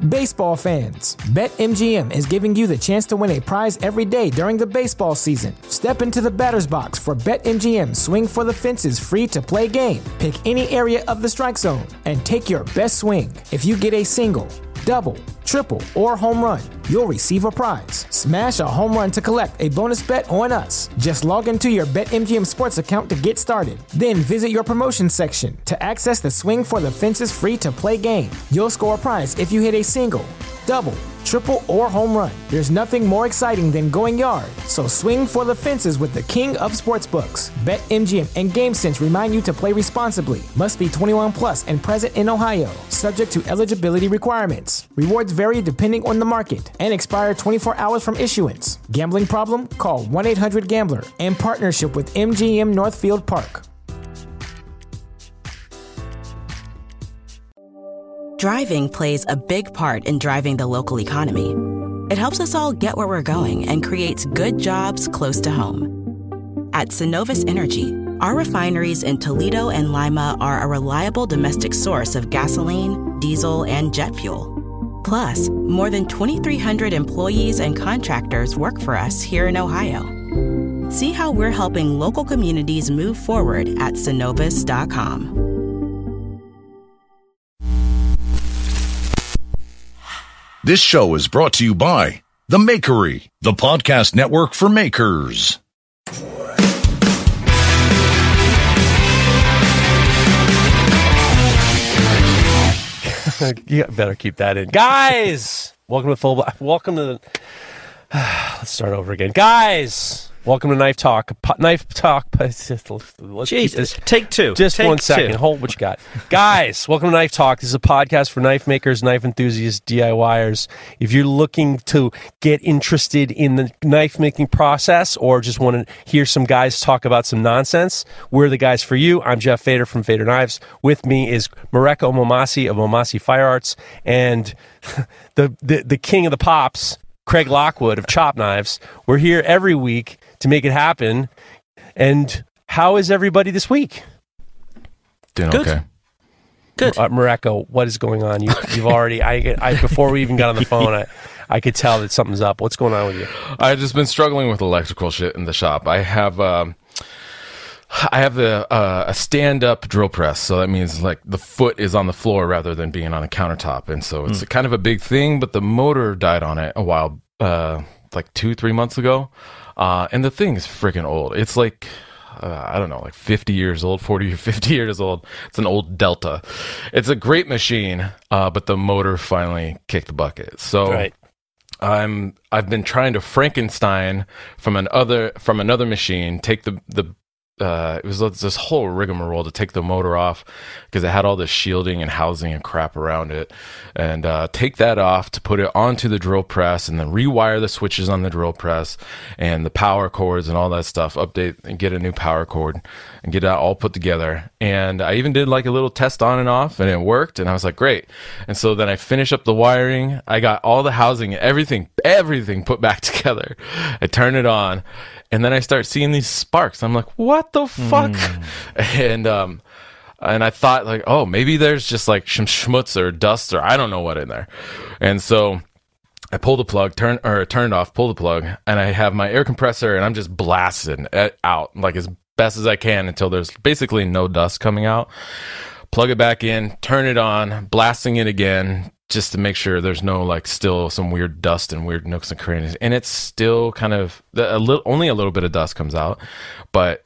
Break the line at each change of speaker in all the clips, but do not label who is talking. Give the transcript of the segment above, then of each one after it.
Baseball fans, BetMGM is giving you the chance to win a prize every day during the baseball season. Step into the batter's box for BetMGM Swing for the Fences free-to-play game. Pick any area of the strike zone and take your best swing. If you get a single, double, triple, or home run, you'll receive a prize. Smash a home run to collect a bonus bet on us. Just log into your BetMGM Sports account to get started. Then visit your promotion section to access the Swing for the Fences free-to-play game. You'll score a prize if you hit a single, double, triple, or home run. There's nothing more exciting than going yard. So swing for the fences with the king of sportsbooks. BetMGM and GameSense remind you to play responsibly. Must be 21 plus and present in Ohio. Subject to eligibility requirements. Rewards vary depending on the market and expire 24 hours from issuance. Gambling problem? Call 1-800-GAMBLER. In partnership with MGM Northfield Park.
Driving plays a big part in driving the local economy. It helps us all get where we're going and creates good jobs close to home. At Synovus Energy, our refineries in Toledo and Lima are a reliable domestic source of gasoline, diesel, and jet fuel. Plus, more than 2,300 employees and contractors work for us here in Ohio. See how we're helping local communities move forward at Synovus.com.
This show is brought to you by The Makery, the podcast network for makers.
You better keep that in. Guys, welcome to Full Black. Welcome to let's start over again. Guys, welcome to Knife Talk. Knife Talk.
Jesus, take two.
Just
take
1 second.
Two.
Hold what you got. Guys, welcome to Knife Talk. This is a podcast for knife makers, knife enthusiasts, DIYers. If you're looking to get interested in the knife making process or just want to hear some guys talk about some nonsense, we're the guys for you. I'm Jeff Fader from Fader Knives. With me is Mareko Omomasi of Omomasi Fire Arts and the king of the pops, Craig Lockwood of Chop Knives. We're here every week to make it happen. And how is everybody this week?
Doing
Good.
okay.
Good.
Mareko, what is going on? You've already. I before we even got on the phone, I could tell that something's up. What's going on with you?
I've just been struggling with electrical shit in the shop. I have a stand-up drill press, so that means like the foot is on the floor rather than being on a countertop, and so it's kind of a big thing. But the motor died on it a while, like 2-3 months ago, and the thing is freaking old. It's like I don't know, like 50 years old, 40 or 50 years old. It's an old Delta. It's a great machine, but the motor finally kicked the bucket. So.
Right.
I've been trying to Frankenstein from another machine, take the it was this whole rigmarole to take the motor off because it had all this shielding and housing and crap around it, and take that off to put it onto the drill press and then rewire the switches on the drill press and the power cords and all that stuff, update and get a new power cord and get that all put together. And I even did like a little test on and off, and it worked, and I was like, great. And so then I finished up the wiring. I got all the housing, everything put back together. I turn it on, and then I start seeing these sparks. I'm like, what the fuck? And I thought like, oh, maybe there's just like some schmutz or dust or I don't know what in there. And so I pull the plug, turn it off, pull the plug, and I have my air compressor, and I'm just blasting it out like as best as I can until there's basically no dust coming out. Plug it back in, turn it on, blasting it again, just to make sure there's no like still some weird dust and weird nooks and crannies. And it's still kind of only a little bit of dust comes out, but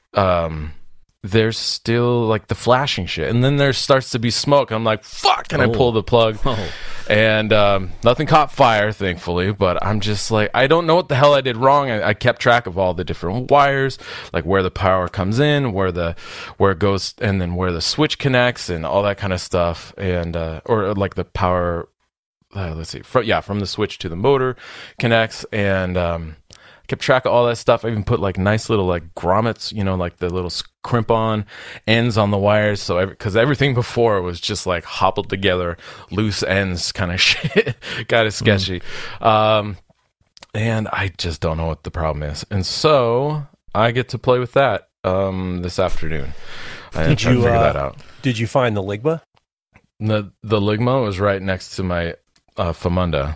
there's still like the flashing shit. And then there starts to be smoke. I'm like, fuck, and I pull the plug. And nothing caught fire, thankfully, but I'm just like, I don't know what the hell I did wrong. I kept track of all the different wires, like where the power comes in, where it goes, and then where the switch connects and all that kind of stuff. And or like the power, let's see, from the switch to the motor connects, and kept track of all that stuff. I even put like nice little like grommets, like the little crimp-on ends on the wires. So because everything before was just like hobbled together, loose ends kind of shit, kind of sketchy. And I just don't know what the problem is. And so I get to play with that this afternoon.
Did you
figure that out?
Did you find the Ligma?
The Ligma was right next to my Famunda.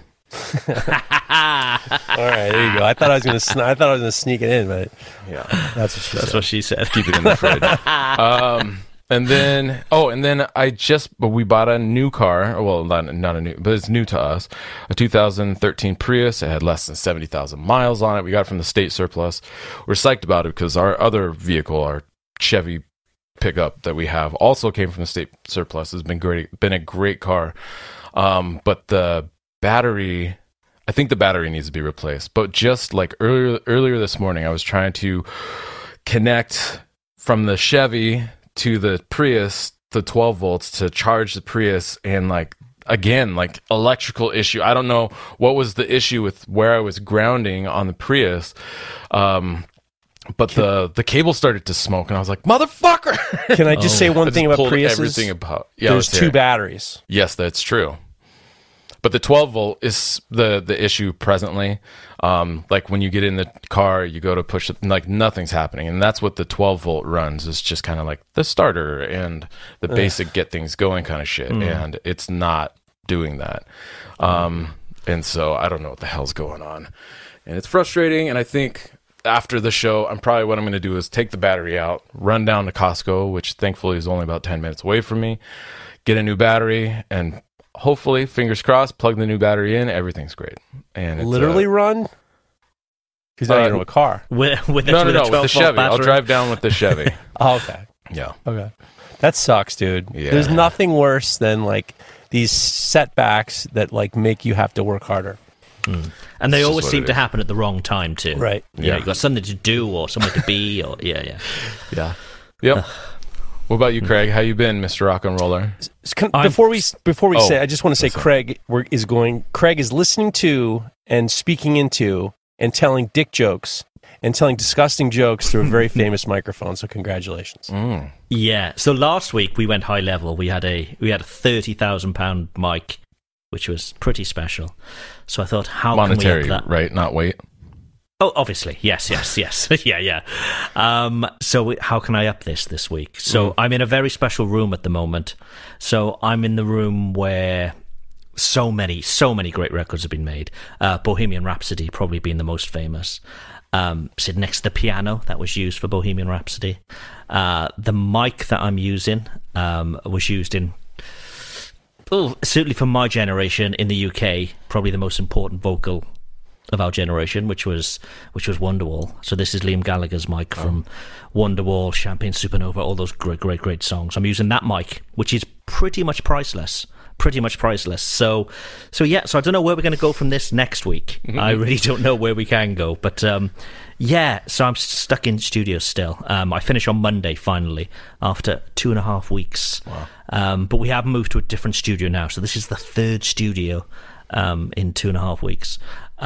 All right, there you go. I thought I was gonna sneak it in, but
Yeah,
that's what she said.
keep it in the fridge. And then we bought a new car. Well, not a new, but it's new to us. A 2013 Prius. It had less than 70,000 miles on it. We got it from the state surplus. We're psyched about it because our other vehicle, our Chevy pickup that we have, also came from the state surplus. It's been great. Been a great car. But the battery, I think the battery needs to be replaced. But just like earlier this morning, I was trying to connect from the Chevy to the Prius, the 12 volts to charge the Prius, and again, electrical issue. I don't know what was the issue with where I was grounding on the Prius. But the cable started to smoke, and I was like, "Motherfucker!"
Can I just say one thing about Priuses? There's two batteries.
Yes, that's true. But the 12 volt is the issue presently. When you get in the car, you go to push it, nothing's happening, and that's what the 12 volt runs. Is just kind of like the starter and the basic get things going kind of shit, and it's not doing that. And so I don't know what the hell's going on, and it's frustrating. And I think after the show, what I'm going to do is take the battery out, run down to Costco, which thankfully is only about 10 minutes away from me, get a new battery, and hopefully, fingers crossed, plug the new battery in. Everything's great. And it's,
literally run? Because now you don't have a car.
With
the Chevy. I'll drive down with the Chevy.
Oh, okay.
Yeah.
Okay. That sucks, dude.
Yeah.
There's nothing worse than these setbacks that make you have to work harder.
And they always seem to happen at the wrong time too.
Right.
Yeah. You've got something to do or somewhere to be or yeah.
Yep. What about you, Craig? How you been, Mr. Rock and Roller?
Before we say, I just want to say, Craig is listening to and speaking into and telling dick jokes and telling disgusting jokes through a very famous microphone. So congratulations.
Yeah. So last week we went high level. We had a £30,000 mic, which was pretty special. So I thought, how
monetary,
can we up that?
Right? Not weight.
Oh, obviously. Yes. Yeah. So how can I up this week? So I'm in a very special room at the moment. So I'm in the room where so many great records have been made. Bohemian Rhapsody probably being the most famous. Sitting next to the piano that was used for Bohemian Rhapsody. The mic that I'm using was used in, certainly for my generation in the UK, probably the most important vocal of our generation, which was Wonderwall. So this is Liam Gallagher's mic from Wonderwall, Champagne Supernova, all those great songs. I'm using that mic, which is pretty much priceless. So I don't know where we're going to go from this next week. I really don't know where we can go, but so I'm stuck in studio still. I finish on Monday finally after 2.5 weeks. Wow. But we have moved to a different studio now, so this is the third studio in 2.5 weeks.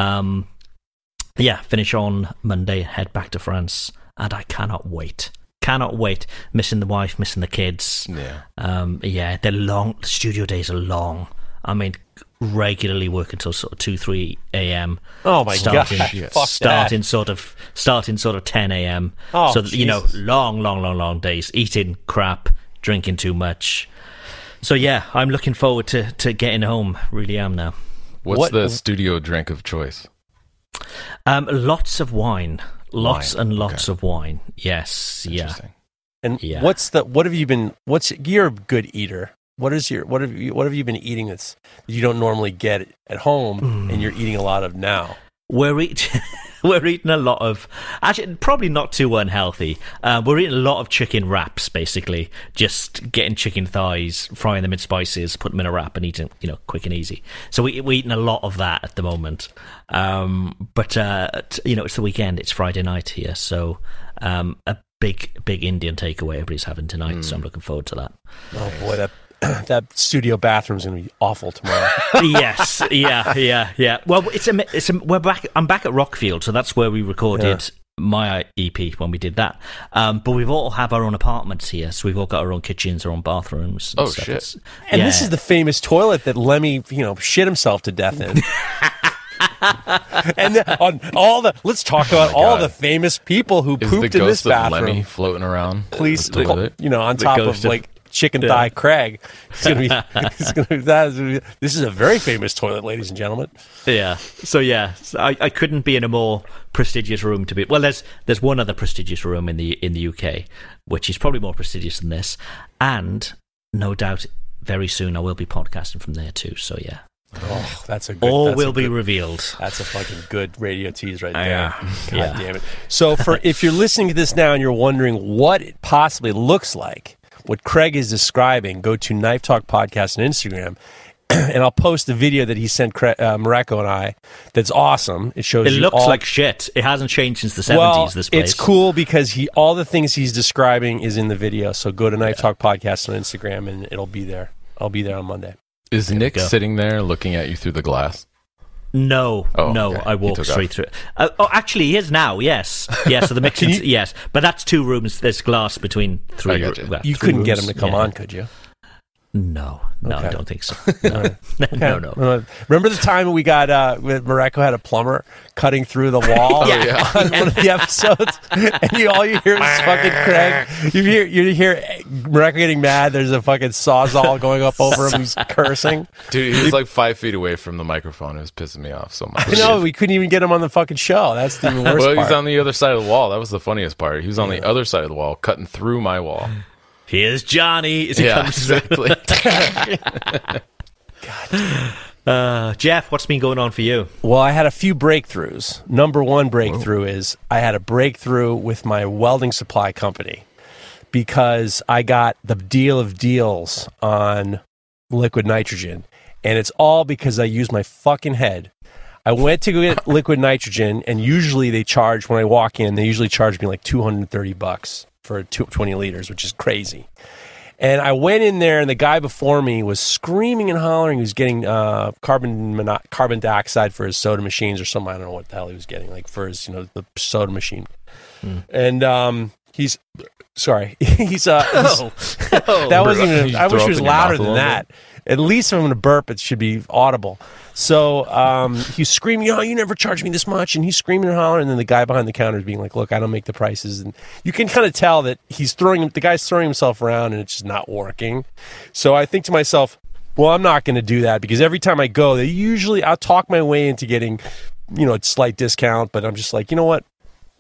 Finish on Monday, head back to France, and I cannot wait. Missing the wife, missing the kids. They're long. The studio days are long. I mean, regularly work until sort of 2-3 a.m.
Oh my gosh!
Starting sort of 10 a.m.
Oh,
so long days. Eating crap, drinking too much. So I'm looking forward to getting home. Really am now.
What's the studio drink of choice?
Lots of wine. Lots of wine. Yes. Yeah.
And what have you been? You're a good eater. What have you been eating that you don't normally get at home and you're eating a lot of now?
We're eating a lot of, actually probably not too unhealthy. We're eating a lot of chicken wraps, basically. Just getting chicken thighs, frying them in spices, put them in a wrap and eating, quick and easy. So we're eating a lot of that at the moment. But it's the weekend, it's Friday night here. So a big Indian takeaway everybody's having tonight. So I'm looking forward to that.
Oh boy, that studio bathroom's going to be awful tomorrow.
Yes, yeah. Well, we're back. I'm back at Rockfield, so that's where we recorded my EP when we did that. But we've all have our own apartments here, so we've all got our own kitchens, our own bathrooms. And stuff.
Shit!
And this is the famous toilet that Lemmy, shit himself to death in. And let's talk about all the famous people who pooped in this bathroom.
Lemmy floating around.
Please, on top of chicken thigh Craig. This is a very famous toilet, ladies and gentlemen.
Yeah. So I couldn't be in a more prestigious room to be. Well, there's one other prestigious room in the UK, which is probably more prestigious than this, and no doubt very soon I will be podcasting from there too. So yeah.
Oh, that's a good.
All will be revealed.
That's a fucking good radio tease right there.
Yeah.
God damn it. So if you're listening to this now and you're wondering what it possibly looks like, what Craig is describing, go to Knife Talk Podcast on Instagram, and I'll post the video that he sent Mareko and I. That's awesome. It shows.
It looks like shit. It hasn't changed since the 70s. This place.
It's cool because all the things he's describing is in the video. So go to Knife Talk Podcast on Instagram, and it'll be there. I'll be there on Monday.
Is Nick sitting there looking at you through the glass?
No,
okay.
I walked straight through it. Actually, he is now, yes. So the mixing, yes. But that's 2 rooms. There's glass between 3 rooms.
You couldn't get him to come on, could you?
No,
Okay.
I don't think so. No. No.
Remember the time we got Mareko had a plumber cutting through the wall on one of the episodes, and all you hear is fucking Craig. You hear Mareko getting mad. There's a fucking sawzall going up over him. He's cursing.
Dude, he was like 5 feet away from the microphone. It was pissing me off so much.
I know, we couldn't even get him on the fucking show. That's the worst part.
He's on the other side of the wall. That was the funniest part. He was on the other side of the wall, cutting through my wall.
Here's Johnny. As he comes
exactly.
God. Jeff, what's been going on for you?
Well, I had a few breakthroughs. Number one breakthrough is I had a breakthrough with my welding supply company because I got the deal of deals on liquid nitrogen. And it's all because I used my fucking head. I went to go get liquid nitrogen, and usually they charge, when I walk in, they usually charge me like $230 for 20 liters, which is crazy. And I went in there, and the guy before me was screaming and hollering. He was getting carbon dioxide for his soda machines or something. I don't know what the hell he was getting, like for his, the soda machine. And he's sorry. That wasn't even. I wish he was louder than that. At least if I'm going to burp, it should be audible. So he's screaming, you never charge me this much. And he's screaming and hollering. And then the guy behind the counter is being like, look, I don't make the prices. And you can kind of tell that the guy's throwing himself around and it's just not working. So I think to myself, well, I'm not going to do that because every time I go, I'll talk my way into getting, a slight discount. But I'm just like, you know what?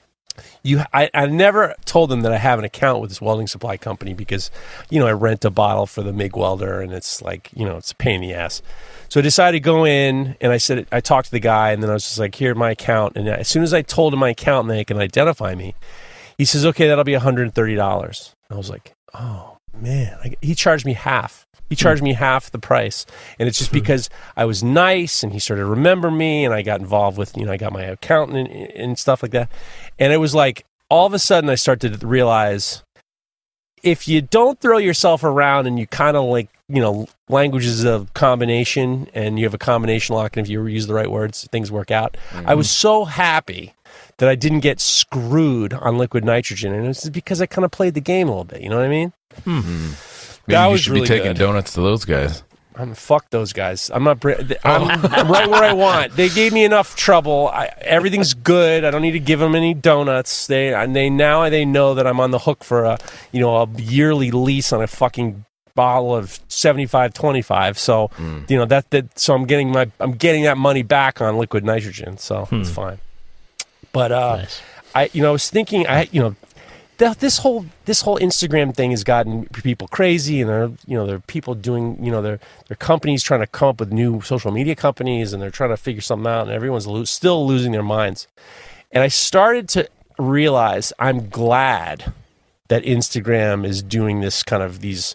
I never told them that I have an account with this welding supply company because, I rent a bottle for the MIG welder and it's like, it's a pain in the ass. So I decided to go in and I talked to the guy and then I was just like, here, my account. And as soon as I told him my account and they can identify me, he says, okay, that'll be $130. I was like, oh man, he charged me half. He charged me half the price. And it's just because I was nice and he started to remember me and I got involved with, I got my accountant and stuff like that. And it was like, all of a sudden I started to realize if you don't throw yourself around and you kind of like, languages of combination and you have a combination lock and if you use the right words, things work out. I was so happy that I didn't get screwed on liquid nitrogen. And it's because I kind of played the game a little bit. You know what I mean?
Maybe you should be taking donuts to those guys.
Fuck those guys. I'm not. I'm right where I want. They gave me enough trouble. Everything's good. I don't need to give them any donuts. They know that I'm on the hook for a yearly lease on a fucking bottle of 75-25. So so I'm getting that money back on liquid nitrogen. So it's fine. But nice. I was thinking this whole Instagram thing has gotten people crazy, and there are people doing their companies trying to come up with new social media companies, and they're trying to figure something out, and everyone's still losing their minds. And I started to realize I'm glad that Instagram is doing this kind of these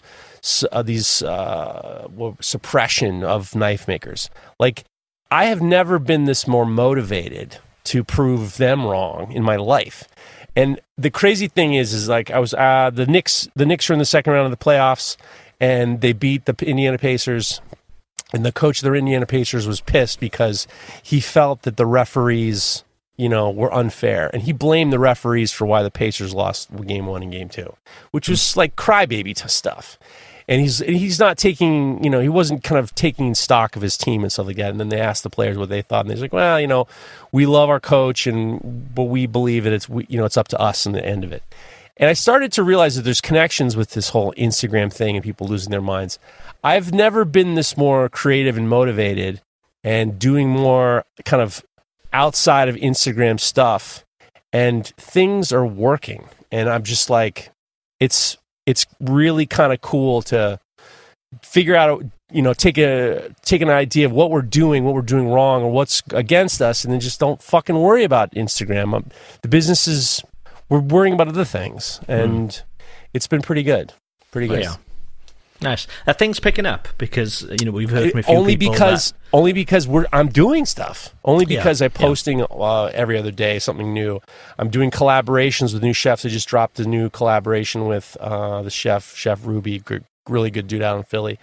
suppression of knife makers. Like I have never been this more motivated to prove them wrong in my life. And the crazy thing is like I was the Knicks were in the second round of the playoffs, and they beat the Indiana Pacers. And the coach of the Indiana Pacers was pissed because he felt that the referees, were unfair, and he blamed the referees for why the Pacers lost Game 1 and Game 2, which was like crybaby stuff. And he's not taking, he wasn't kind of taking stock of his team and stuff like that. And then they asked the players what they thought, and they're like, well, we love our coach, but we believe that it's up to us in the end of it. And I started to realize that there's connections with this whole Instagram thing and people losing their minds. I've never been this more creative and motivated and doing more kind of outside of Instagram stuff, and things are working. And I'm just like, it's really kind of cool to figure out, take an idea of what we're doing wrong, or what's against us, and then just don't fucking worry about Instagram. The business is, we're worrying about other things, and it's been pretty good. Pretty good.
Oh, yeah. Nice. Are things picking up? Because we've heard from a few
only
people
because I'm doing stuff. Only because I'm posting every other day something new. I'm doing collaborations with new chefs. I just dropped a new collaboration with the Chef Ruby, really good dude out in Philly.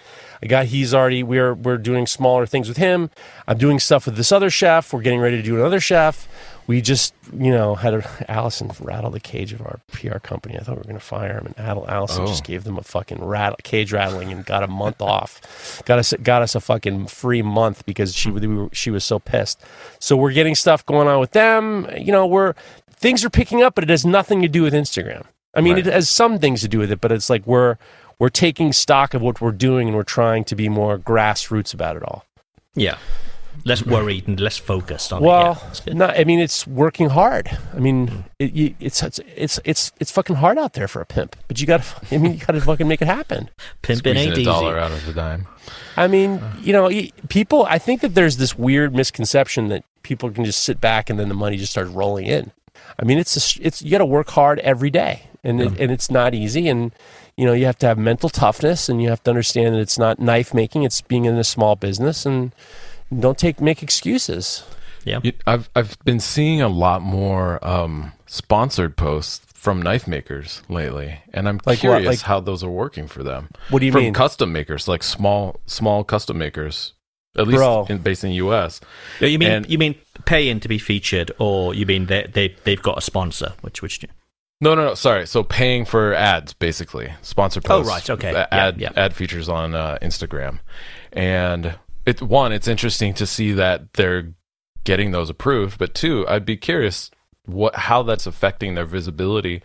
We're doing smaller things with him. I'm doing stuff with this other chef. We're getting ready to do another chef. We just, had Allison rattle the cage of our PR company. I thought we were going to fire him, and Allison just gave them a fucking cage rattling and got a month off. Got us a fucking free month because she was so pissed. So we're getting stuff going on with them. Things are picking up, but it has nothing to do with Instagram. I mean, It has some things to do with it, but it's like we're taking stock of what we're doing, and we're trying to be more grassroots about it all.
Yeah. Less worried and less focused on it.
Well, it's working hard. I mean, it's fucking hard out there for a pimp, but you got to fucking make it happen.
Pimping ain't easy.
$1 out of the dime.
I mean, people. I think that there's this weird misconception that people can just sit back and then the money just starts rolling in. I mean, you got to work hard every day, and it's not easy, and you have to have mental toughness, and you have to understand that it's not knife making; it's being in a small business, and don't make excuses.
Yeah,
I've been seeing a lot more sponsored posts from knife makers lately, and I'm curious how those are working for them.
What do you mean?
From custom makers, like small custom makers, at least based in the U.S.
You mean paying to be featured, or you mean they've got a sponsor? Which?
No. Sorry. So paying for ads, basically sponsored posts.
Oh, right. Okay.
Ad features on Instagram, and it's interesting to see that they're getting those approved, but two, I'd be curious how that's affecting their visibility,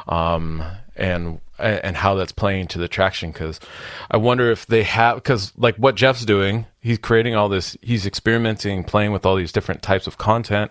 and how that's playing to the traction. Because I wonder if they have, because like what Jeff's doing, he's creating all this, he's experimenting, playing with all these different types of content.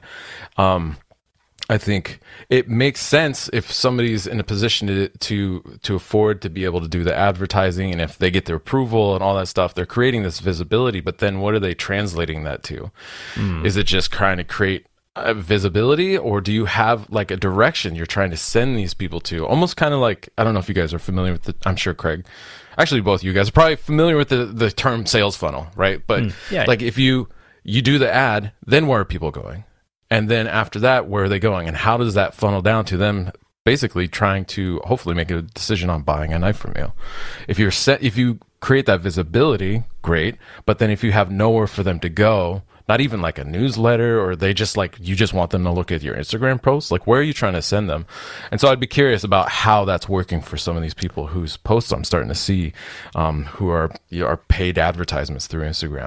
I think it makes sense if somebody's in a position to afford to be able to do the advertising, and if they get their approval and all that stuff, they're creating this visibility. But then what are they translating that to? Is it just trying to create visibility, or do you have like a direction you're trying to send these people to? Almost kind of like, I don't know if you guys are familiar with I'm sure Craig, actually both of you guys are probably familiar with the term sales funnel, right? But like if you do the ad, then where are people going? And then after that, where are they going? And how does that funnel down to them basically trying to hopefully make a decision on buying a knife from you? If you create that visibility, great. But then if you have nowhere for them to go, not even like a newsletter, or they just you just want them to look at your Instagram posts, like where are you trying to send them? And so I'd be curious about how that's working for some of these people whose posts I'm starting to see, who are paid advertisements through Instagram.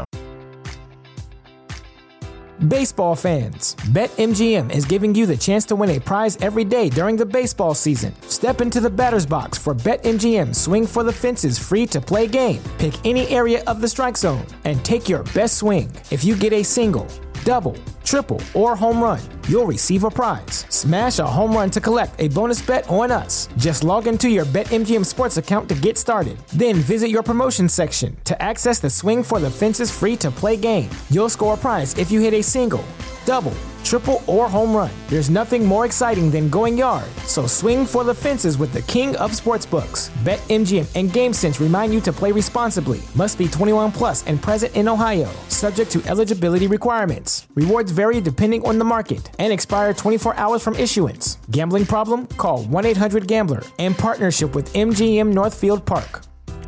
Baseball fans, BetMGM is giving you the chance to win a prize every day during the baseball season. Step into the batter's box for BetMGM Swing for the Fences free-to-play game. Pick any area of the strike zone and take your best swing. If you get a single, double, triple, or home run, you'll receive a prize. Smash a home run to collect a bonus bet on us. Just log into your BetMGM Sports account to get started. Then visit your promotion section to access the Swing for the Fences free-to-play game. You'll score a prize if you hit a single, double, triple, or home run. There's nothing more exciting than going yard. So swing for the fences with the king of sportsbooks. BetMGM and GameSense remind you to play responsibly. Must be 21 plus and present in Ohio. Subject to eligibility requirements. Rewards vary depending on the market and expire 24 hours from issuance. Gambling problem? Call 1-800-GAMBLER. In partnership with MGM Northfield Park.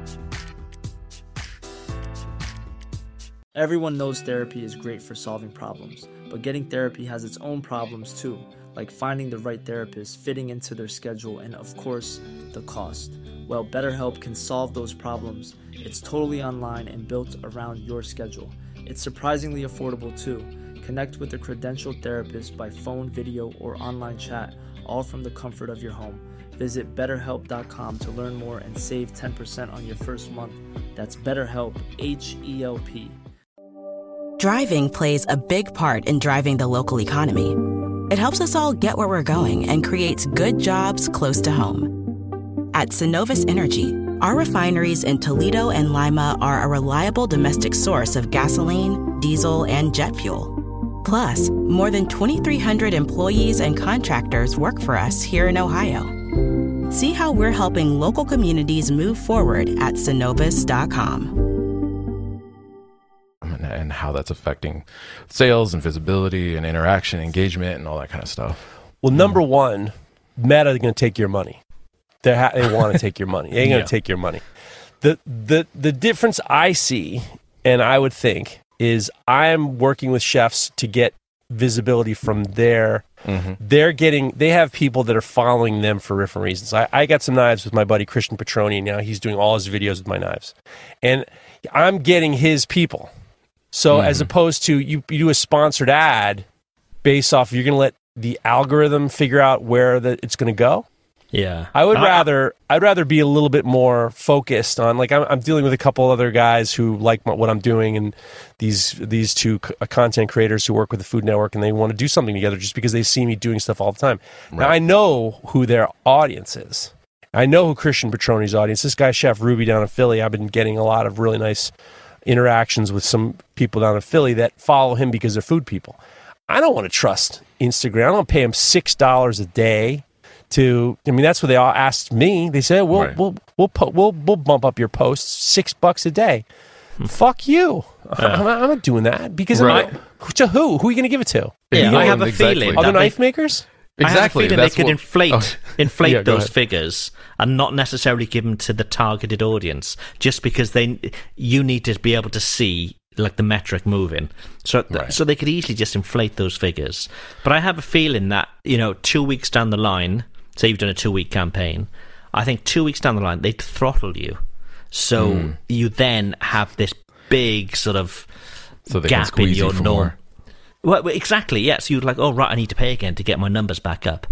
Everyone knows therapy is great for solving problems, but getting therapy has its own problems too, like finding the right therapist, fitting into their schedule, and of course, the cost. Well, BetterHelp can solve those problems. It's totally online and built around your schedule. It's surprisingly affordable too. Connect with a credentialed therapist by phone, video, or online chat, all from the comfort of your home. Visit BetterHelp.com to learn more and save 10% on your first month. That's BetterHelp, H-E-L-P.
Driving plays a big part in driving the local economy. It helps us all get where we're going and creates good jobs close to home. At Synovus Energy, our refineries in Toledo and Lima are a reliable domestic source of gasoline, diesel, and jet fuel. Plus, more than 2,300 employees and contractors work for us here in Ohio. See how we're helping local communities move forward at Synovus.com.
And how that's affecting sales and visibility and interaction, engagement, and all that kind of stuff.
Well, number one, Meta is going to take your money. They want to take your money. They're going to take your money. The difference I see, and I would think, is I'm working with chefs to get visibility from their. They have people that are following them for different reasons. I got some knives with my buddy Christian Petroni. Now he's doing all his videos with my knives, and I'm getting his people. So as opposed to you do a sponsored ad based off, you're going to let the algorithm figure out where it's going to go.
Yeah,
I'd rather be a little bit more focused on, like, I'm dealing with a couple other guys who like what I'm doing, and these two content creators who work with the Food Network, and they want to do something together just because they see me doing stuff all the time. Right. Now I know who their audience is. I know who Christian Petroni's audience. This guy, Chef Ruby down in Philly, I've been getting a lot of really nice interactions with some people down in Philly that follow him because they're food people. I don't want to trust Instagram. I don't want to pay him $6 a day. That's what they all asked me. They said, we'll bump up your posts $6 a day. Fuck you. I'm not doing that because to who? Who are you going to give it to?
Yeah, I have a feeling.
Other knife makers?
Exactly.
I have a feeling they could inflate those figures and not necessarily give them to the targeted audience, just because you need to be able to see like the metric moving. So they could easily just inflate those figures. But I have a feeling that 2 weeks down the line, say you've done a 2-week campaign, I think 2 weeks down the line they'd throttle you. So you then have this big sort of gap in your norm. Well, exactly, yes. So you're like, oh, right, I need to pay again to get my numbers back up.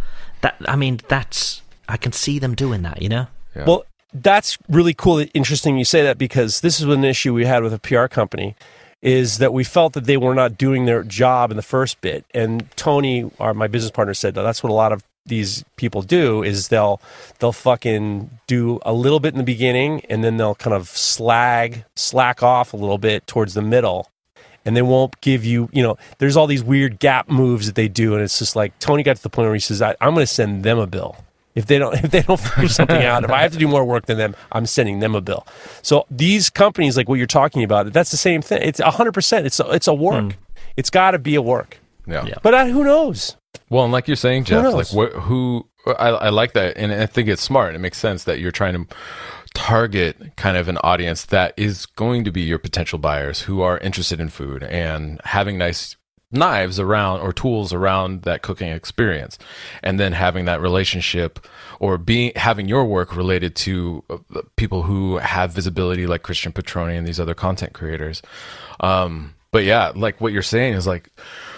I can see them doing that, Yeah.
Well, that's really cool, interesting you say that, because this is an issue we had with a PR company, is that we felt that they were not doing their job in the first bit. And Tony, my business partner, said that's what a lot of these people do, is they'll fucking do a little bit in the beginning, and then they'll kind of slack off a little bit towards the middle. And they won't give you, there's all these weird gap moves that they do. And it's just like, Tony got to the point where he says, I'm going to send them a bill. If they don't figure something out, if I have to do more work than them, I'm sending them a bill. So these companies, like what you're talking about, that's the same thing. It's 100%. It's a work. It's got to be a work.
Yeah.
But who knows?
Well, and like you're saying, Jeff, like I like that. And I think it's smart. It makes sense that you're trying to target kind of an audience that is going to be your potential buyers who are interested in food and having nice knives around or tools around that cooking experience, and then having that relationship or having your work related to people who have visibility like Christian Petroni and these other content creators. But yeah, like what you're saying is like,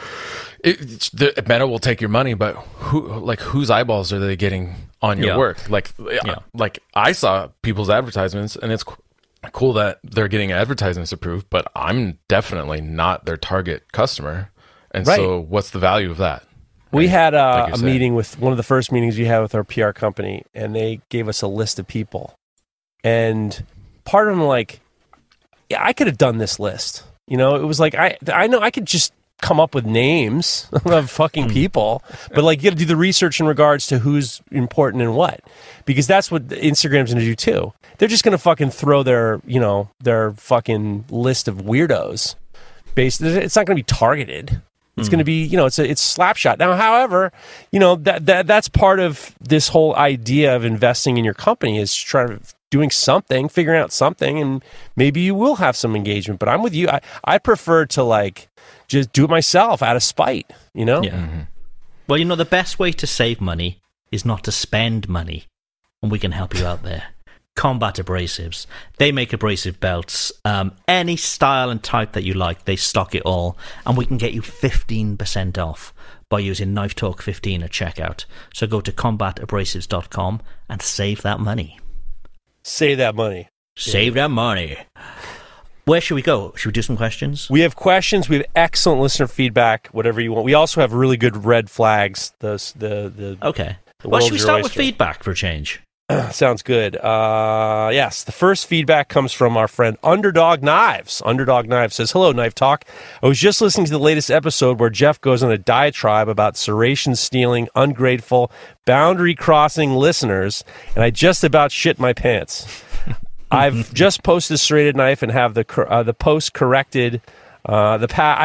Meta will take your money, but whose eyeballs are they getting on your work? Like I saw people's advertisements, and it's cool that they're getting advertisements approved, but I'm definitely not their target customer. And so what's the value of that?
We had a meeting with one of the first meetings we had with our PR company, and they gave us a list of people. And part of them like, yeah, I could have done this list. It was like, I know I could just come up with names of fucking people, but like you got to do the research in regards to who's important and what, because that's what Instagram's going to do too. They're just going to fucking throw their fucking list of weirdos. It's not going to be targeted. It's going to be, it's slapshot. Now, however, that's part of this whole idea of investing in your company, is doing something, figuring out something, and maybe you will have some engagement. But I'm with you. I prefer to like just do it myself out of spite, Yeah.
Mm-hmm. Well, the best way to save money is not to spend money, and we can help you out there. Combat Abrasives. They make abrasive belts. Any style and type that you like, they stock it all, and we can get you 15% off. by using Knife Talk 15 at checkout. So go to combatabrasives.com and save that money.
Save that money.
Save that money. Where should we go? Should we do some questions?
We have questions. We have excellent listener feedback. Whatever you want. We also have really good red flags.
Okay. Well, should we start with feedback for a change?
Sounds good. Yes, the first feedback comes from our friend Underdog Knives. Underdog Knives says, "Hello, Knife Talk. I was just listening to the latest episode where Jeff goes on a diatribe about serration-stealing, ungrateful, boundary-crossing listeners, and I just about shit my pants. I've just posted a serrated knife and have the post corrected. In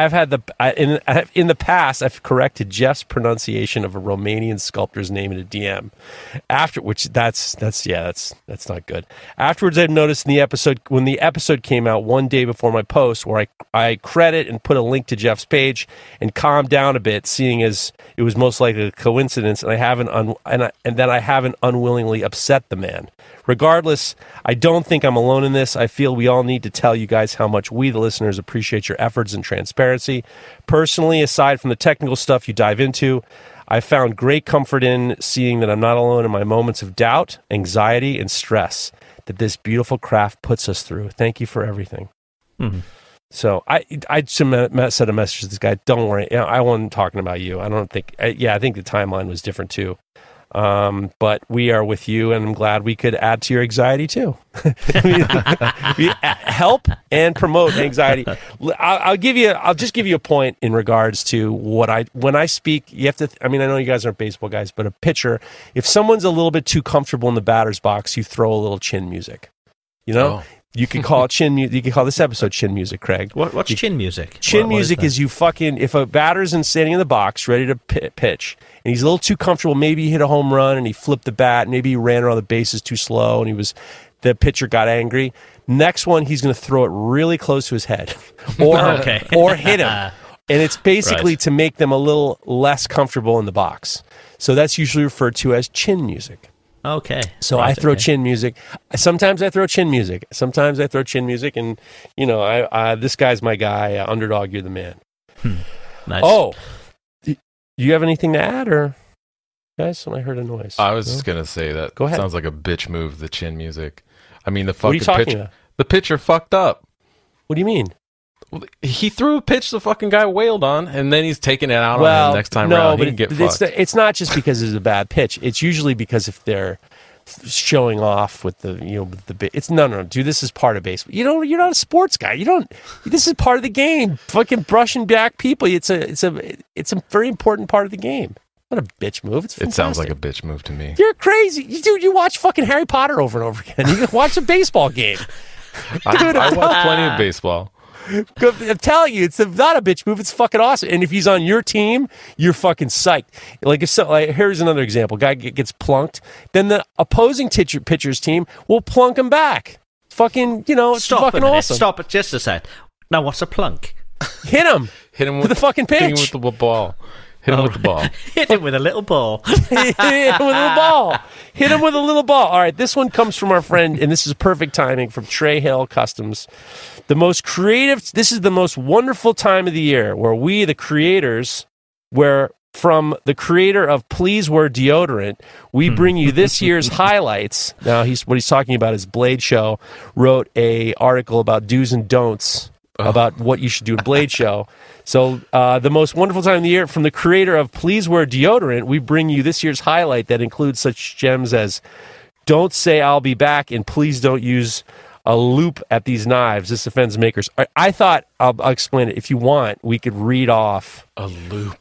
the past, I've corrected Jeff's pronunciation of a Romanian sculptor's name in a DM. That's not good. Afterwards, I've noticed when the episode came out one day before my post, where I credit and put a link to Jeff's page and calmed down a bit, seeing as it was most likely a coincidence, and I haven't unwillingly upset the man. Regardless, I don't think I'm alone in this. I feel we all need to tell you guys how much we, the listeners, appreciate your efforts and transparency. Personally, aside from the technical stuff you dive into, I found great comfort in seeing that I'm not alone in my moments of doubt, anxiety, and stress that this beautiful craft puts us through. Thank you for everything." Mm-hmm. So I sent a message to this guy. Don't worry, I wasn't talking about you. I think the timeline was different too. But we are with you, and I'm glad we could add to your anxiety too. We help and promote anxiety. I'll just give you a point in regards to when I speak. You have to. I know you guys aren't baseball guys, but a pitcher, if someone's a little bit too comfortable in the batter's box, you throw a little chin music. You can call it chin music. You can call this episode chin music, Craig.
What's chin music?
Chin music is if a batter's standing in the box ready to pitch, and he's a little too comfortable, maybe he hit a home run and he flipped the bat, maybe he ran around the bases too slow, and the pitcher got angry. Next one, he's going to throw it really close to his head, or hit him, and it's basically to make them a little less comfortable in the box. So that's usually referred to as chin music.
Okay.
So I throw chin music. Sometimes I throw chin music. Sometimes I throw chin music, and this guy's my guy. Underdog, you're the man.
Nice.
Oh, do you have anything to add, or guys? I heard a noise.
I was just gonna say that.
Go ahead.
Sounds like a bitch move. The chin music. The
What are you talking
pitcher.
about?
The pitcher fucked up.
What do you mean?
He threw a pitch the fucking guy wailed on, and then he's taking it out on him next time around. He can get fucked.
It's not just because it's a bad pitch. It's usually because if they're showing off with it's no, dude. This is part of baseball. You're not a sports guy. This is part of the game. Fucking brushing back people. It's a very important part of the game. Not a bitch move. It
sounds like a bitch move to me.
You're crazy, dude. You watch fucking Harry Potter over and over again. You can watch a baseball game.
I watch plenty of baseball.
I'm telling you, it's not a bitch move. It's fucking awesome. And if he's on your team, you're fucking psyched. Here's another example. Guy gets plunked, then the opposing pitcher's team will plunk him back. Fucking, it's fucking awesome.
Stop it just a sec. Now, what's a plunk?
Hit him with the fucking pitch.
Hit him with the ball. Hit him with the ball.
Hit him with a little ball.
Hit him with a little ball. Hit him with a little ball. All right, this one comes from our friend, and this is perfect timing, from Trey Hale Customs. This is the most wonderful time of the year where we, the creators, from the creator of Please Wear Deodorant, we bring you this year's highlights. Now, what he's talking about is Blade Show wrote a article about do's and don'ts about what you should do at Blade Show. So the most wonderful time of the year, from the creator of Please Wear Deodorant, we bring you this year's highlight that includes such gems as "Don't say I'll be back" and "Please don't use a loop at these knives. This offends makers." I thought I'll explain it. If you want, we could read off
a loop.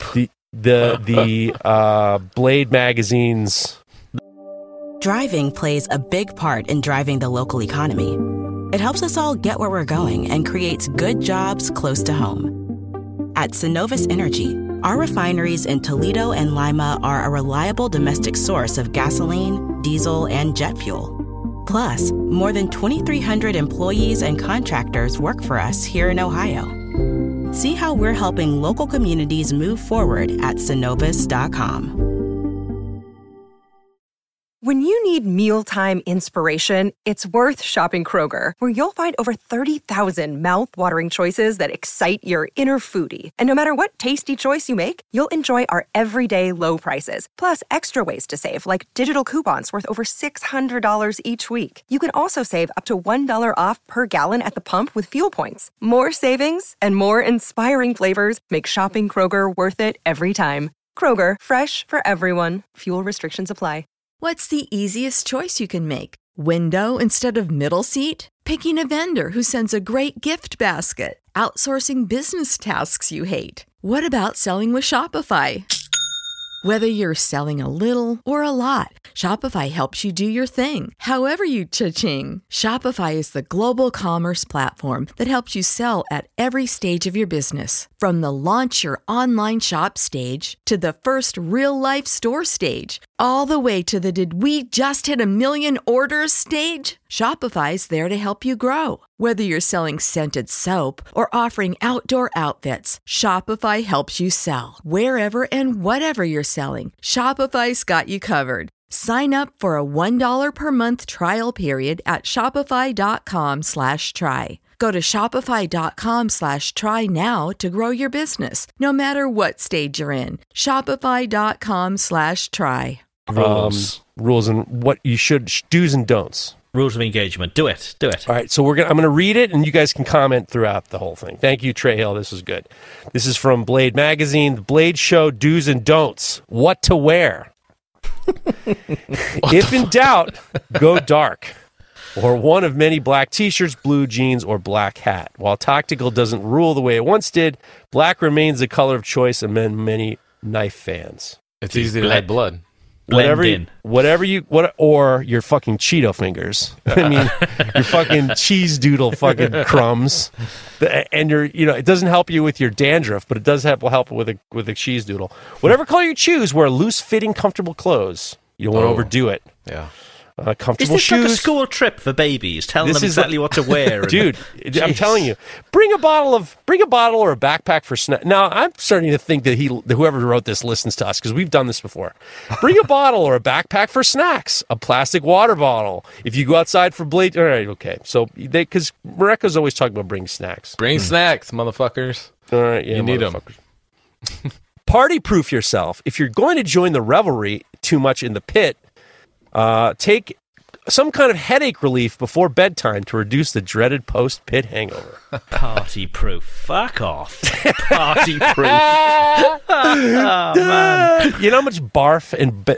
The Blade magazine's.
Driving plays a big part in driving the local economy. It helps us all get where we're going and creates good jobs close to home. At Synovus Energy, our refineries in Toledo and Lima are a reliable domestic source of gasoline, diesel, and jet fuel. Plus, more than 2,300 employees and contractors work for us here in Ohio. See how we're helping local communities move forward at Synovus.com.
When you need mealtime inspiration, it's worth shopping Kroger, where you'll find over 30,000 mouth-watering choices that excite your inner foodie. And no matter what tasty choice you make, you'll enjoy our everyday low prices, plus extra ways to save, like digital coupons worth over $600 each week. You can also save up to $1 off per gallon at the pump with fuel points. More savings and more inspiring flavors make shopping Kroger worth it every time. Kroger, fresh for everyone. Fuel restrictions apply.
What's the easiest choice you can make? Window instead of middle seat? Picking a vendor who sends a great gift basket? Outsourcing business tasks you hate? What about selling with Shopify? Whether you're selling a little or a lot, Shopify helps you do your thing, however you cha-ching. Shopify is the global commerce platform that helps you sell at every stage of your business. From the launch your online shop stage to the first real-life store stage, all the way to the did we just hit 1 million orders stage. Shopify's there to help you grow. Whether you're selling scented soap or offering outdoor outfits, Shopify helps you sell. Wherever and whatever you're selling, Shopify's got you covered. Sign up for a $1 per month trial period at shopify.com/try. Go to shopify.com/try now to grow your business, no matter what stage you're in. Shopify.com/try.
Rules and what you should, do's and don'ts.
Rules of engagement. Do it.
All right, so I'm going to read it, and you guys can comment throughout the whole thing. Thank you, Trey Hill. This is good. This is from Blade Magazine. The Blade Show do's and don'ts. What to wear. If in doubt, go dark. Or one of many black t-shirts, blue jeans, or black hat. While tactical doesn't rule the way it once did, black remains the color of choice among many knife fans.
It's easy to add blood.
Or your fucking Cheeto fingers. I mean, your fucking cheese doodle fucking crumbs. And it doesn't help you with your dandruff, but it does help with a cheese doodle. Whatever color you choose, wear loose fitting, comfortable clothes. You don't want to overdo it.
Yeah.
Comfortable
shoes. Is this
shoes.
like a school trip for babies? Telling them exactly what to wear.
Dude, I'm telling you. Bring a bottle or a backpack for snacks. Now, I'm starting to think that whoever wrote this listens to us because we've done this before. Bring a bottle or a backpack for snacks. A plastic water bottle. If you go outside for Blade, all right, okay. So because Mareka's always talking about bringing snacks.
Bring snacks, motherfuckers.
All right, yeah,
you need them.
Party-proof yourself. If you're going to join the revelry too much in the pit, take some kind of headache relief before bedtime to reduce the dreaded post-pit hangover.
Party-proof. Fuck off. Party-proof. Oh, man.
You know how much barf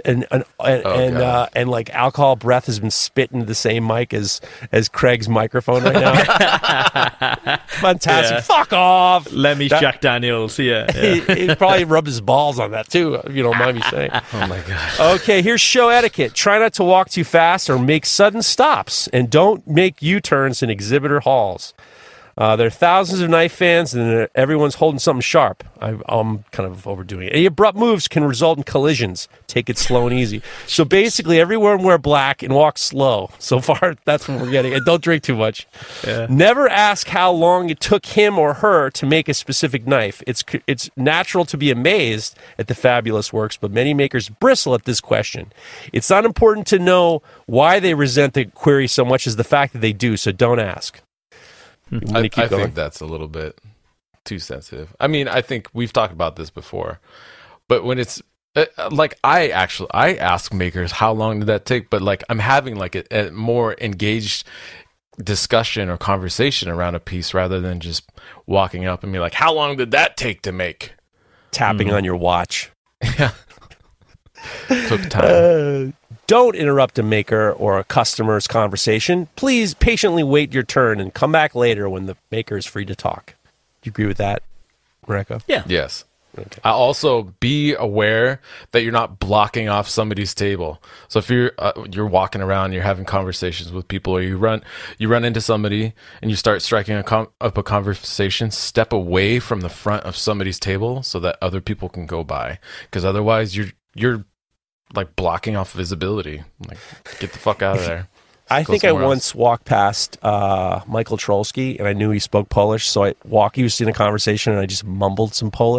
and like alcohol breath has been spit into the same mic as Craig's microphone right now? Fantastic. Yeah. Fuck off.
Lemmy Jack Daniels. Yeah.
He probably rubbed his balls on that too, if you don't mind me saying.
Oh my God.
Okay, here's show etiquette. Try not to walk too fast or make sudden stops, and don't make U-turns in exhibitor halls. There are thousands of knife fans, and everyone's holding something sharp. I'm kind of overdoing it. Any abrupt moves can result in collisions. Take it slow and easy. So basically, everyone wear black and walk slow. So far, that's what we're getting. And don't drink too much. Yeah. Never ask how long it took him or her to make a specific knife. It's natural to be amazed at the fabulous works, but many makers bristle at this question. It's not important to know why they resent the query so much as the fact that they do, so don't ask.
I think that's a little bit too sensitive. I mean, I think we've talked about this before, but when it's like I ask makers how long did that take, but like I'm having like a more engaged discussion or conversation around a piece rather than just walking up and be like, how long did that take to make?
Tapping on your watch.
Yeah. Took time.
Don't interrupt a maker or a customer's conversation. Please patiently wait your turn and come back later when the maker is free to talk. Do you agree with that, Mareka?
Yeah.
Yes. Okay. I also be aware that you're not blocking off somebody's table. So if you're walking around, you're having conversations with people, or you run into somebody and you start striking up a conversation, step away from the front of somebody's table so that other people can go by. Because otherwise, you're like blocking off visibility. Like, get the fuck out of there.
I think I once walked past Michael Trolsky, and I knew he spoke Polish, so he was in a conversation, and I just mumbled some Polish.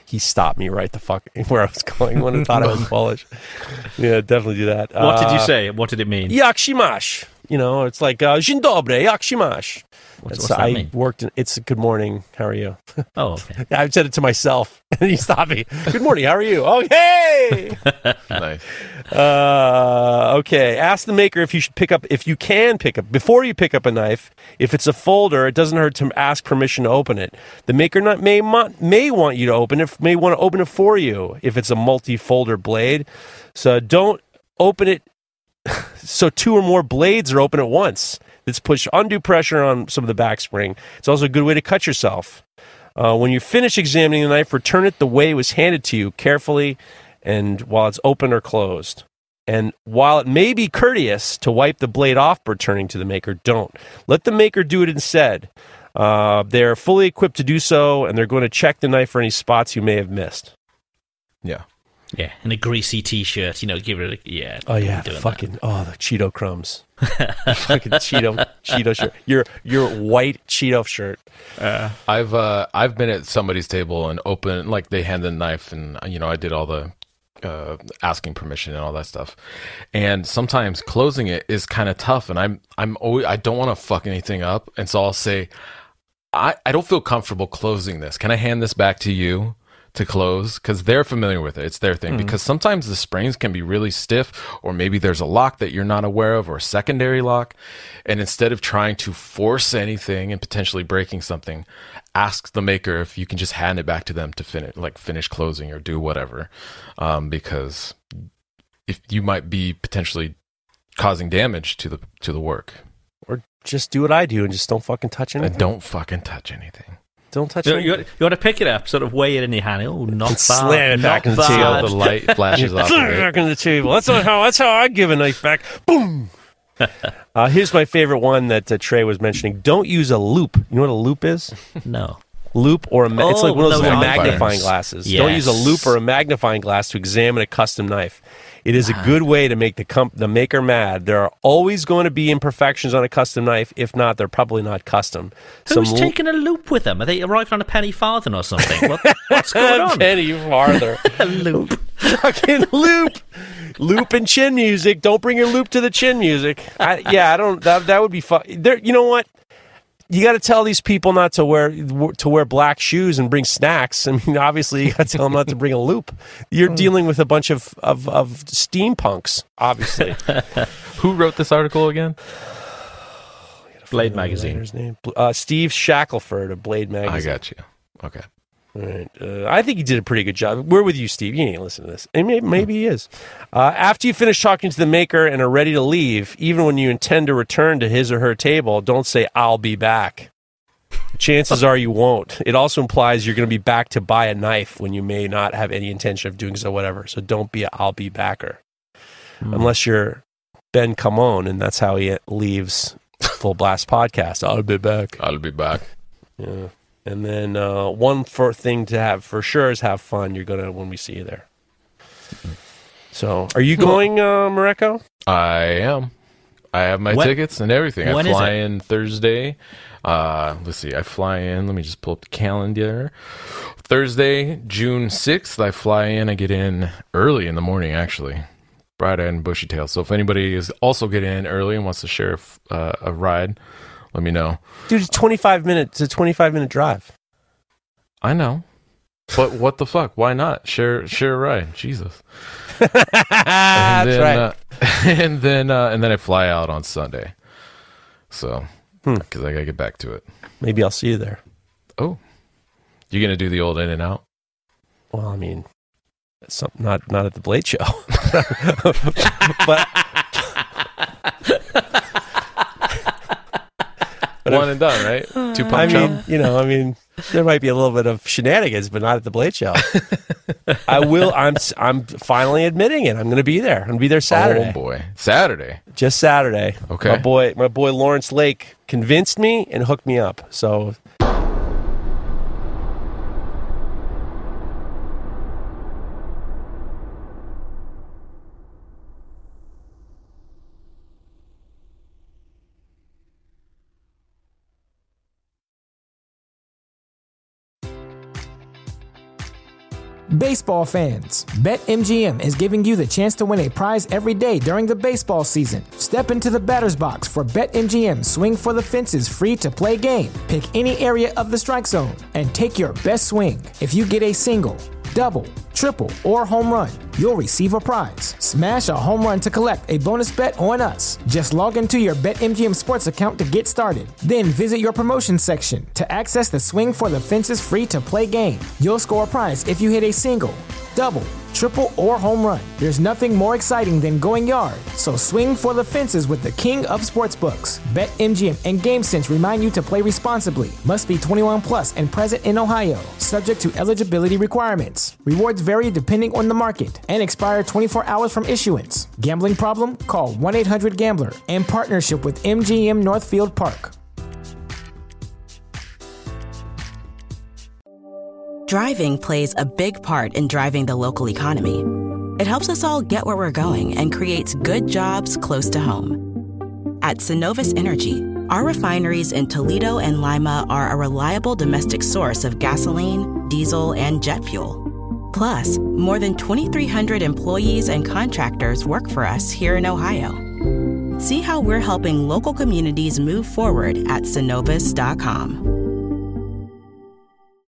He stopped me right the fuck where I was going when I thought I was Polish. Yeah, definitely do that.
What did you say? What did it mean?
Jak się masz? It's like, dzień dobry, jak się masz?
What's that mean?
It's good morning, how are you?
Oh, okay.
I said it to myself, and he stopped me. Good morning, how are you? Okay!
Nice.
Okay, ask the maker if you can pick up, before you pick up a knife, if it's a folder, it doesn't hurt to ask permission to open it. The maker may want you to open it, may want to open it for you if it's a multi-folder blade. So don't open it so 2 or more blades are open at once. This puts undue pressure on some of the back spring. It's also a good way to cut yourself. When you finish examining the knife, return it the way it was handed to you, carefully, and while it's open or closed. And while it may be courteous to wipe the blade off returning to the maker, don't. Let the maker do it instead. They're fully equipped to do so, and they're going to check the knife for any spots you may have missed.
Yeah.
Yeah, in a greasy T-shirt, give it a...
Oh, yeah, the Cheeto crumbs. Fucking Cheeto shirt. Your white Cheeto shirt.
I've been at somebody's table and open, like, they hand the knife, and, I did all the asking permission and all that stuff. And sometimes closing it is kind of tough, and I'm always, I don't want to fuck anything up, and so I'll say, I don't feel comfortable closing this. Can I hand this back to you to close? Because they're familiar with it. It's their thing. Because sometimes the springs can be really stiff, or maybe there's a lock that you're not aware of, or a secondary lock. And instead of trying to force anything and potentially breaking something, ask the maker if you can just hand it back to them to finish closing or do whatever. Because if you might be potentially causing damage to the work.
Or just do what I do and just don't fucking touch anything.
And don't fucking touch anything.
Don't touch
it. You want to pick it up, sort of weigh it in your hand. Oh, not bad.
Slam it back in the table.
The light flashes off.
Slam it back in the table. That's how I give a knife back. Boom. Here's my favorite one that Trey was mentioning. Don't use a loop. You know what a loop is?
No.
Loop or it's like one of those magnifying glasses.
Yes.
Don't use a loop or a magnifying glass to examine a custom knife. It is a good way to make the maker mad. There are always going to be imperfections on a custom knife. If not, they're probably not custom.
Who's taking a loop with them? Are they arrived on a penny farthing or something? What's going on?
Penny farther.
A loop.
Fucking loop. Loop and chin music. Don't bring your loop to the chin music. I don't. That would be fun. You know what? You got to tell these people not to wear black shoes and bring snacks. I mean, obviously, you got to tell them not to bring a loop. You're dealing with a bunch of steampunks, obviously.
Who wrote this article again?
Blade Magazine.
Name. Steve Shackelford of Blade Magazine.
I got you. Okay.
All right. I think he did a pretty good job. We're with you, Steve. You ain't listen to this. And maybe he is. After you finish talking to the maker and are ready to leave, even when you intend to return to his or her table, don't say, "I'll be back." Chances are you won't. It also implies you're going to be back to buy a knife when you may not have any intention of doing so, whatever. So don't be a "I'll be backer." Unless you're Ben Camon, and that's how he leaves Full Blast Podcast. I'll be back.
I'll be back.
Yeah. And then one thing to have for sure is have fun. You're gonna when we see you there. So, are you going, Mareko?
I am. I have my tickets and everything. I fly in Thursday. Let's see. I fly in. Let me just pull up the calendar. Thursday, June 6th. I fly in. I get in early in the morning, actually. Bright-eyed and bushy-tailed. So if anybody is also getting in early and wants to share a ride, let me know.
Dude, it's 25 minutes. It's a 25-minute drive.
I know. But what the fuck? Why not? Share a ride. Jesus.
That's right.
And then I fly out on Sunday. So, because I got to get back to it.
Maybe I'll see you there.
Oh. You're going to do the old in and out?
Well, I mean, not at the Blade Show. but
one and done, right? 2 punch
up. I mean, there might be a little bit of shenanigans, but not at the Blade Show. I will. I'm finally admitting it. I'm going to be there. I'm going to be there Saturday.
Oh boy, Saturday.
Just Saturday.
Okay.
My boy Lawrence Lake convinced me and hooked me up. So.
Baseball fans, BetMGM is giving you the chance to win a prize every day during the baseball season. Step into the batter's box for BetMGM Swing for the Fences free-to-play game. Pick any area of the strike zone and take your best swing. If you get a single, double, triple, or home run, you'll receive a prize. Smash a home run to collect a bonus bet on us. Just log into your BetMGM Sports account to get started. Then visit your promotions section to access the Swing for the Fences free-to-play game. You'll score a prize if you hit a single, double, triple, or home run. There's nothing more exciting than going yard, so swing for the fences with the king of sportsbooks. BetMGM and GameSense remind you to play responsibly. Must be 21 plus and present in Ohio, subject to eligibility requirements. Rewards vary depending on the market and expire 24 hours from issuance. Gambling problem? Call 1-800-GAMBLER. In partnership with MGM Northfield Park.
Driving plays a big part in driving the local economy. It helps us all get where we're going and creates good jobs close to home. At Synovus Energy, our refineries in Toledo and Lima are a reliable domestic source of gasoline, diesel, and jet fuel. Plus, more than 2,300 employees and contractors work for us here in Ohio. See how we're helping local communities move forward at Synovus.com.